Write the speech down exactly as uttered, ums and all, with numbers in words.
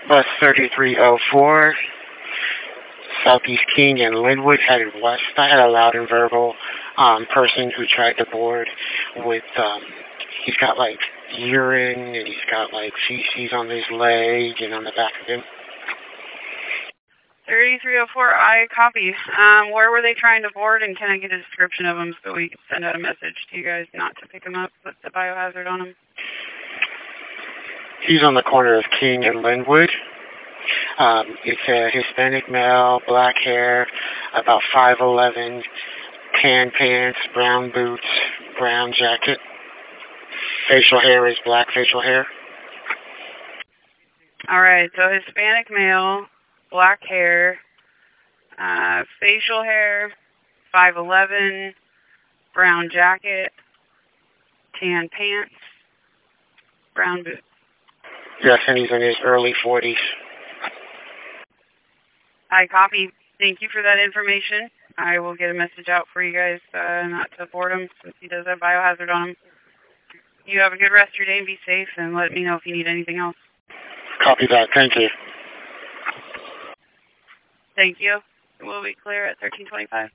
Bus thirty-three oh four, Southeast King and Linwood, headed west. I had a loud and verbal um, person who tried to board with, um, he's got like urine and he's got like feces on his leg and on the back of him. thirty-three oh four, I copy. Um, where were they trying to board, and can I get a description of them so we can send out a message to you guys not to pick them up with the biohazard on them? He's on the corner of King and Linwood. Um, it's a Hispanic male, black hair, about five eleven, tan pants, brown boots, brown jacket. Facial hair is black facial hair. All right, so Hispanic male, black hair, uh, facial hair, five eleven, brown jacket, tan pants, brown boots. Yes, and he's in his early forties. I copy. Thank you for that information. I will get a message out for you guys uh, not to board him since he does have biohazard on him. You have a good rest of your day and be safe, and let me know if you need anything else. Copy that. Thank you. Thank you. We'll be clear at thirteen twenty-five.